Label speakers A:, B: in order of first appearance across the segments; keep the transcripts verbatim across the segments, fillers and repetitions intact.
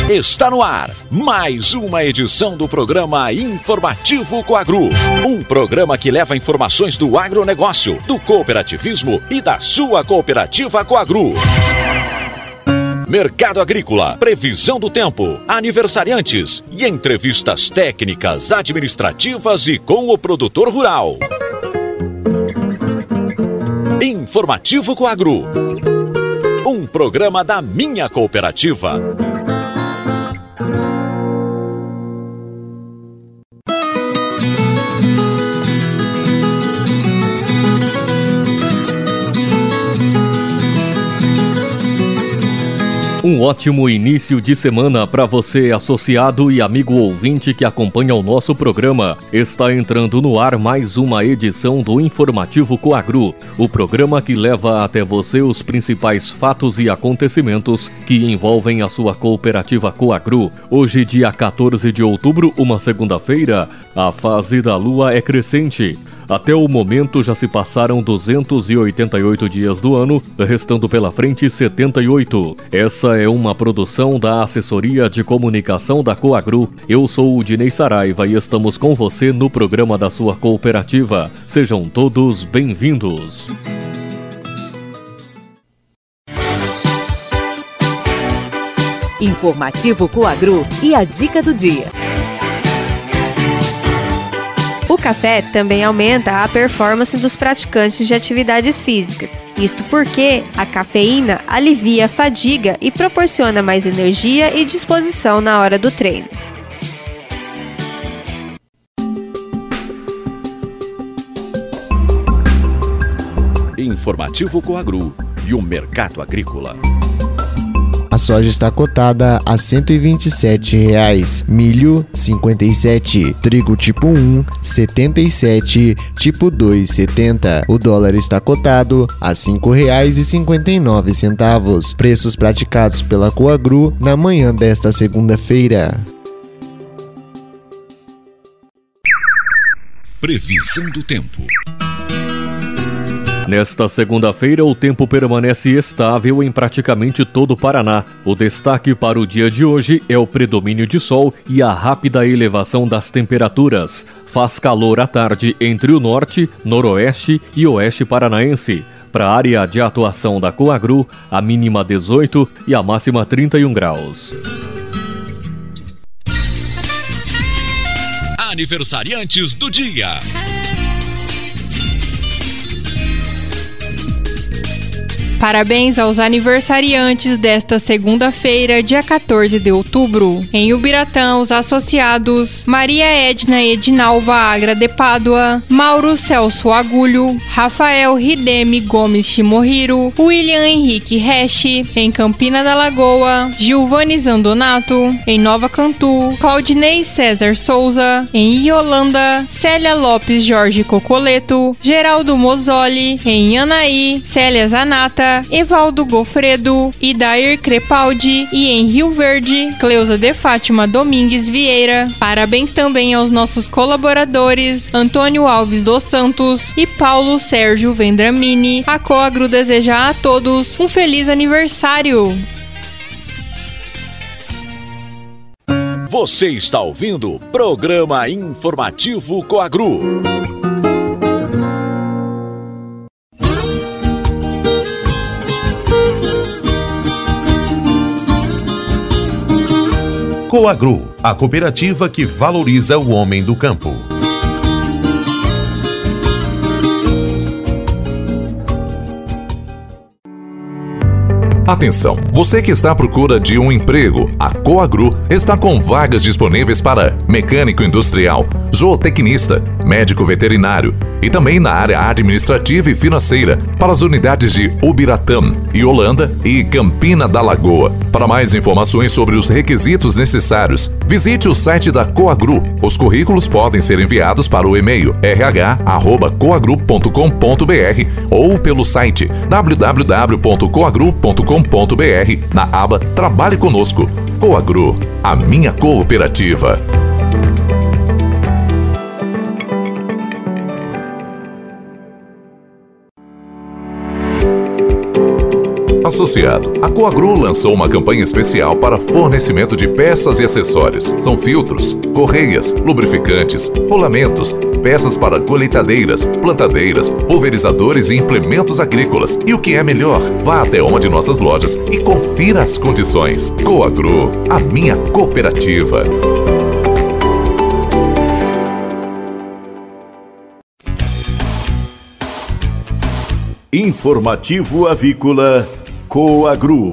A: Está no ar mais uma edição do programa Informativo Coagru. Um programa que leva informações do agronegócio, do cooperativismo e da sua cooperativa Coagru. Mercado agrícola, previsão do tempo, aniversariantes e entrevistas técnicas, administrativas e com o produtor rural. Informativo Coagru. Um programa da minha cooperativa.
B: Um ótimo início de semana para você, associado e amigo ouvinte que acompanha o nosso programa. Está entrando no ar mais uma edição do Informativo Coagru, o programa que leva até você os principais fatos e acontecimentos que envolvem a sua cooperativa Coagru. Hoje, dia quatorze de outubro, uma segunda-feira, a fase da lua é crescente. Até o momento já se passaram duzentos e oitenta e oito dias do ano, restando pela frente setenta e oito. Essa é uma produção da Assessoria de Comunicação da Coagru. Eu sou o Dinei Saraiva e estamos com você no programa da sua cooperativa. Sejam todos bem-vindos.
C: Informativo Coagru e a dica do dia.
D: O café também aumenta a performance dos praticantes de atividades físicas. Isto porque a cafeína alivia a fadiga e proporciona mais energia e disposição na hora do treino.
A: Informativo Coagru e o mercado agrícola.
E: A soja está cotada a cento e vinte e sete reais, milho cinquenta e sete, trigo tipo um setenta e sete, tipo dois setenta. O dólar está cotado a cinco reais e cinquenta e nove centavos. Preços praticados pela Coagru na manhã desta segunda-feira.
A: Previsão do tempo.
B: Nesta segunda-feira, o tempo permanece estável em praticamente todo o Paraná. O destaque para o dia de hoje é o predomínio de sol e a rápida elevação das temperaturas. Faz calor à tarde entre o norte, noroeste e oeste paranaense. Para a área de atuação da Coagru, a mínima dezoito e a máxima trinta e um graus.
A: Aniversariantes do dia.
F: Parabéns aos aniversariantes desta segunda-feira, dia quatorze de outubro. Em Ubiratã, os associados Maria Edna Edinalva Agra de Pádua, Mauro Celso Agulho, Rafael Rideme Gomes Shimohiro, William Henrique Resch. Em Campina da Lagoa, Gilvane Zandonato. Em Nova Cantu, Claudinei César Souza. Em Iolanda, Célia Lopes Jorge Cocoleto, Geraldo Mozzoli. Em Anaí, Célia Zanata, Evaldo Gofredo, Idair Crepaldi e em Rio Verde, Cleusa de Fátima Domingues Vieira. Parabéns também aos nossos colaboradores Antônio Alves dos Santos e Paulo Sérgio Vendramini. A Coagru deseja a todos um feliz aniversário!
A: Você está ouvindo o programa Informativo Coagru.
G: Coagru, a cooperativa que valoriza o homem do campo.
H: Atenção, você que está à procura de um emprego, a Coagru está com vagas disponíveis para mecânico industrial, zootecnista, médico veterinário e também na área administrativa e financeira para as unidades de Ubiratã, Iolanda e Campina da Lagoa. Para mais informações sobre os requisitos necessários, visite o site da Coagru. Os currículos podem ser enviados para o e-mail r h arroba coagru ponto com ponto b r ou pelo site w w w ponto coagru ponto com ponto b r na aba Trabalhe Conosco. Coagru, a minha cooperativa. Associado, a Coagru lançou uma campanha especial para fornecimento de peças e acessórios. São filtros, correias, lubrificantes, rolamentos, peças para colheitadeiras, plantadeiras, pulverizadores e implementos agrícolas. E o que é melhor, vá até uma de nossas lojas e confira as condições. Coagru, a minha cooperativa.
I: Informativo Avícola Coagru.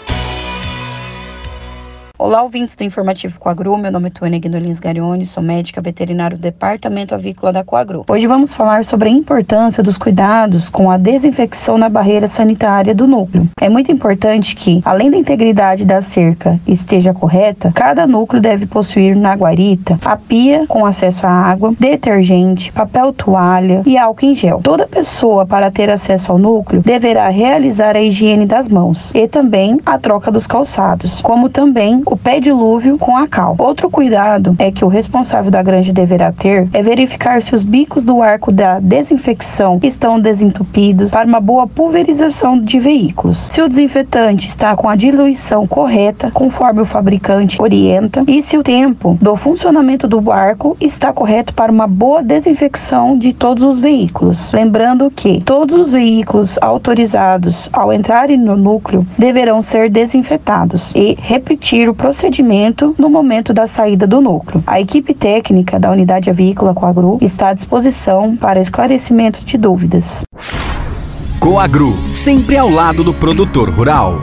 J: Olá, ouvintes do Informativo Coagru, meu nome é Tuane Guinolins Garione, sou médica veterinária do Departamento Avícola da Coagru. Hoje vamos falar sobre a importância dos cuidados com a desinfecção na barreira sanitária do núcleo. É muito importante que, além da integridade da cerca esteja correta, cada núcleo deve possuir na guarita a pia com acesso à água, detergente, papel toalha e álcool em gel. Toda pessoa, para ter acesso ao núcleo, deverá realizar a higiene das mãos e também a troca dos calçados, como também o pé dilúvio com a cal. Outro cuidado é que o responsável da granja deverá ter é verificar se os bicos do arco da desinfecção estão desentupidos para uma boa pulverização de veículos. Se o desinfetante está com a diluição correta, conforme o fabricante orienta, e se o tempo do funcionamento do arco está correto para uma boa desinfecção de todos os veículos. Lembrando que todos os veículos autorizados ao entrarem no núcleo deverão ser desinfetados e repetir o procedimento no momento da saída do núcleo. A equipe técnica da Unidade Avícola Coagru está à disposição para esclarecimento de dúvidas.
K: Coagru, sempre ao lado do produtor rural.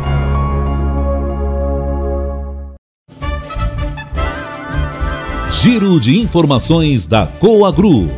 L: Giro de informações da Coagru.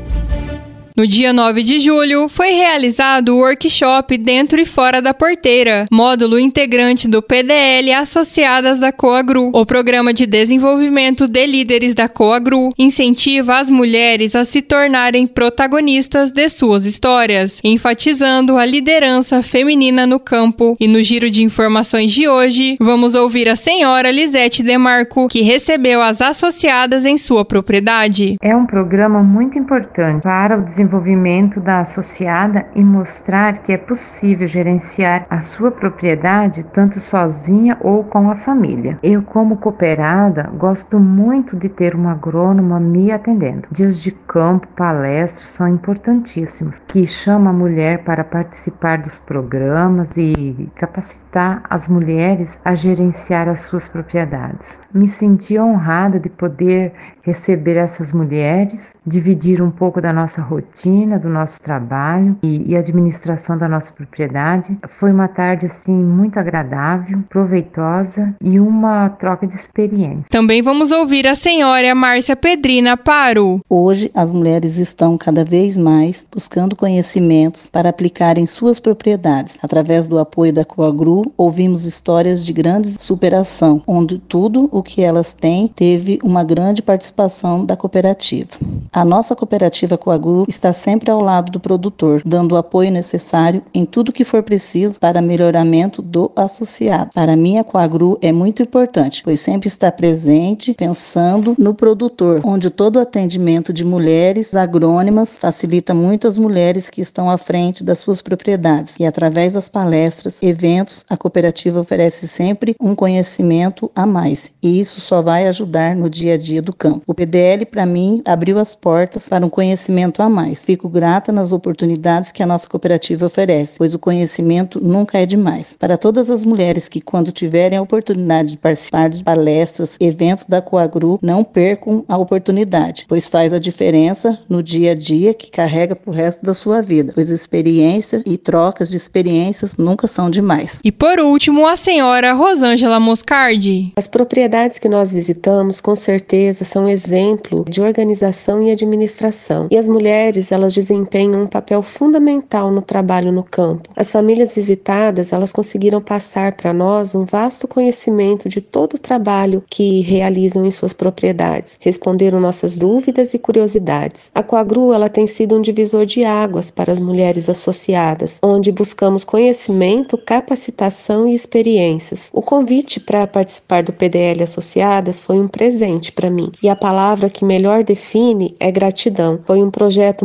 F: No dia nove de julho, foi realizado o workshop Dentro e Fora da Porteira, módulo integrante do P D L Associadas da Coagru. O Programa de Desenvolvimento de Líderes da Coagru incentiva as mulheres a se tornarem protagonistas de suas histórias, enfatizando a liderança feminina no campo. E no giro de informações de hoje, vamos ouvir a senhora Lisete Demarco, que recebeu as associadas em sua propriedade.
M: É um programa muito importante para o desenvolvimento desenvolvimento da associada e mostrar que é possível gerenciar a sua propriedade tanto sozinha ou com a família. Eu, como cooperada, gosto muito de ter uma agrônoma me atendendo. Dias de campo, palestras são importantíssimos, que chama a mulher para participar dos programas e capacitar as mulheres a gerenciar as suas propriedades. Me senti honrada de poder receber essas mulheres, dividir um pouco da nossa rotina, do nosso trabalho e, e administração da nossa propriedade. Foi uma tarde assim muito agradável, proveitosa e uma troca de experiência.
F: Também vamos ouvir a senhora Márcia Pedrina Paro.
N: Hoje as mulheres estão cada vez mais buscando conhecimentos para aplicar em suas propriedades. Através do apoio da Coagru, ouvimos histórias de grande superação, onde tudo o que elas têm teve uma grande participação da cooperativa. A nossa cooperativa Coagru está sempre ao lado do produtor, dando o apoio necessário em tudo que for preciso para melhoramento do associado. Para mim, a Coagru é muito importante, pois sempre está presente pensando no produtor, onde todo o atendimento de mulheres agrônomas facilita muito as mulheres que estão à frente das suas propriedades. E através das palestras, eventos, a cooperativa oferece sempre um conhecimento a mais. E isso só vai ajudar no dia a dia do campo. O P D L, para mim, abriu as portas para um conhecimento a mais. Fico grata nas oportunidades que a nossa cooperativa oferece, pois o conhecimento nunca é demais. Para todas as mulheres que, quando tiverem a oportunidade de participar de palestras, eventos da Coagru, não percam a oportunidade, pois faz a diferença no dia a dia que carrega pro resto da sua vida, pois experiência e trocas de experiências nunca são demais.
F: E por último, a senhora Rosângela Moscardi.
O: As propriedades que nós visitamos, com certeza, são exemplo de organização e administração. E as mulheres, elas desempenham um papel fundamental no trabalho no campo. As famílias visitadas, elas conseguiram passar para nós um vasto conhecimento de todo o trabalho que realizam em suas propriedades. Responderam nossas dúvidas e curiosidades. A Coagru, ela tem sido um divisor de águas para as mulheres associadas, onde buscamos conhecimento, capacitação e experiências. O convite para participar do P D L Associadas foi um presente para mim. E a palavra que melhor define é gratidão. Foi um projeto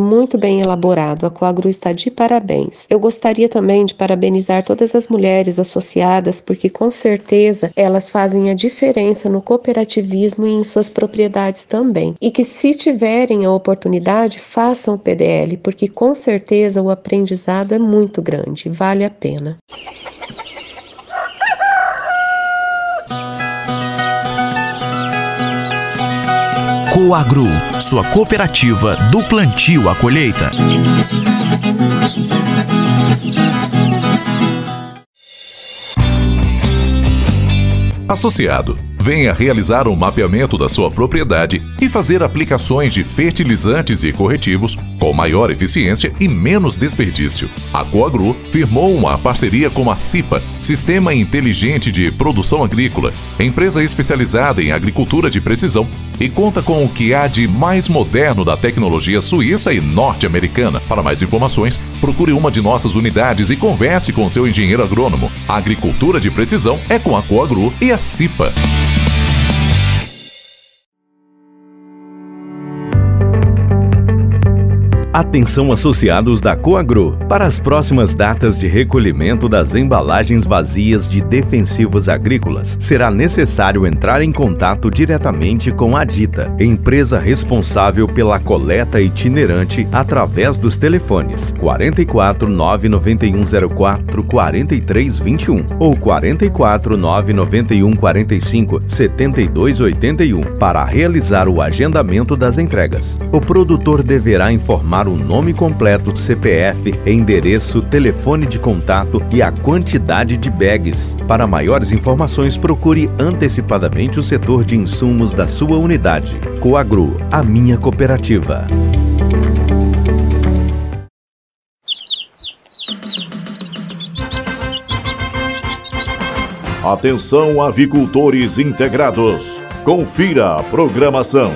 O: muito bem elaborado. A Coagru está de parabéns. Eu gostaria também de parabenizar todas as mulheres associadas, porque com certeza elas fazem a diferença no cooperativismo e em suas propriedades também. E que se tiverem a oportunidade, façam o P D L, porque com certeza o aprendizado é muito grande, vale a pena.
P: Coagru, sua cooperativa do plantio à colheita.
H: Associado, venha realizar um mapeamento da sua propriedade e fazer aplicações de fertilizantes e corretivos com maior eficiência e menos desperdício. A Coagru firmou uma parceria com a CIPA, Sistema Inteligente de Produção Agrícola, empresa especializada em agricultura de precisão, e conta com o que há de mais moderno da tecnologia suíça e norte-americana. Para mais informações, procure uma de nossas unidades e converse com seu engenheiro agrônomo. A agricultura de precisão é com a Coagru e a CIPA.
Q: Atenção associados da Coagru. Para as próximas datas de recolhimento das embalagens vazias de defensivos agrícolas, será necessário entrar em contato diretamente com a Dita, empresa responsável pela coleta itinerante, através dos telefones quarenta e quatro, nove nove um zero quatro, quarenta e três vinte e um ou quarenta e quatro, nove nove um quarenta e cinco, setenta e dois oitenta e um para realizar o agendamento das entregas. O produtor deverá informar o nome completo, C P F, endereço, telefone de contato e a quantidade de bags. Para maiores informações, procure antecipadamente o setor de insumos da sua unidade. Coagru, a minha cooperativa.
I: Atenção, avicultores integrados. Confira a programação.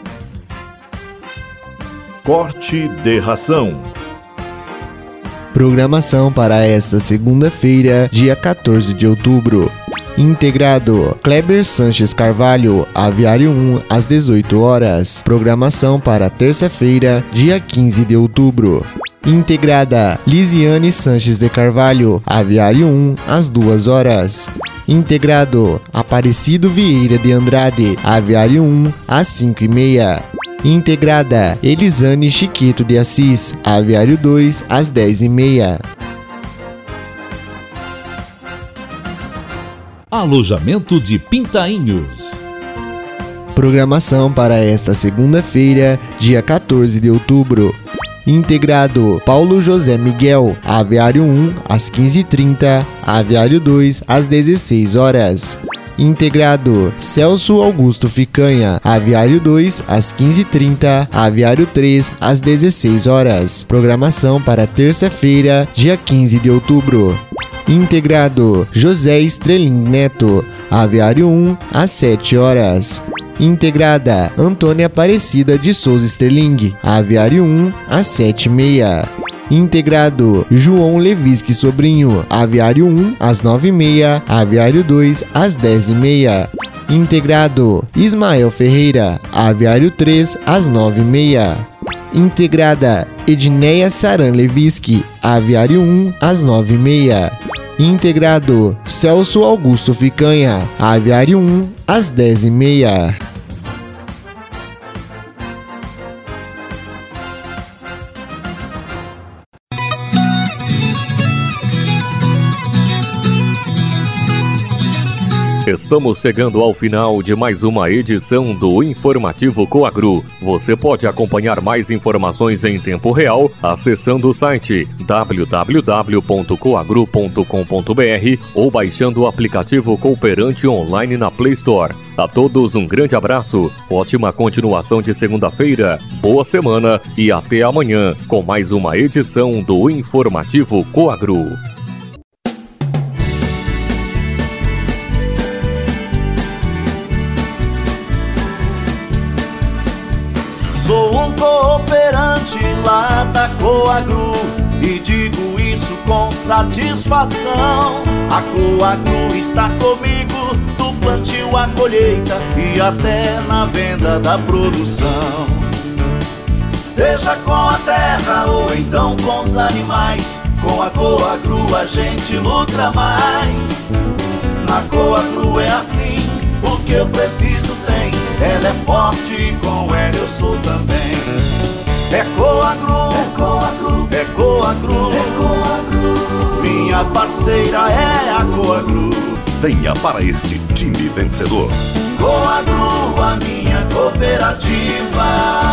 I: Corte de ração.
E: Programação para esta segunda-feira, dia quatorze de outubro. Integrado Kleber Sanches Carvalho, Aviário um, às dezoito horas. Programação para terça-feira, dia quinze de outubro. Integrada Lisiane Sanches de Carvalho, Aviário um, às duas horas. Integrado Aparecido Vieira de Andrade, Aviário um, às cinco e meia. Integrada Elisane Chiquito de Assis, Aviário dois, às dez e meia.
L: Alojamento de Pintainhos.
E: Programação para esta segunda-feira, dia quatorze de outubro. Integrado Paulo José Miguel, Aviário um, às quinze e trinta, Aviário dois, às dezesseis horas. Integrado Celso Augusto Ficanha, Aviário dois, às quinze e trinta, Aviário três, às dezesseis horas. Programação para terça-feira, dia quinze de outubro. Integrado José Estrelin Neto, Aviário um, às sete horas. Integrada Antônia Aparecida de Souza Sterling, Aviário um, às sete e meia. Integrado João Levisque Sobrinho, Aviário um, às nove e meia, Aviário dois, às dez e meia. Integrado Ismael Ferreira, Aviário três, às nove e meia. Integrada Edneia Saran Levisque, Aviário um, às nove e meia. Integrado Celso Augusto Ficanha, Aviário um, às dez e meia.
B: Estamos chegando ao final de mais uma edição do Informativo Coagru. Você pode acompanhar mais informações em tempo real acessando o site w w w ponto coagru ponto com ponto b r ou baixando o aplicativo Cooperante online na Play Store. A todos um grande abraço, ótima continuação de segunda-feira, boa semana e até amanhã com mais uma edição do Informativo Coagru.
R: Sou um cooperante lá da Coagru e digo isso com satisfação. A Coagru está comigo do plantio à colheita e até na venda da produção. seja com a terra ou então com os animais. Com a Coagro a gente luta mais. Na Coagro é assim, o que eu preciso tem. Ela é forte e com ela eu sou também. É Coagro, é Coagro, é Coagro, é Coagro. Minha parceira é a Coagro.
S: Venha para este time vencedor.
R: Coagro, a minha cooperativa.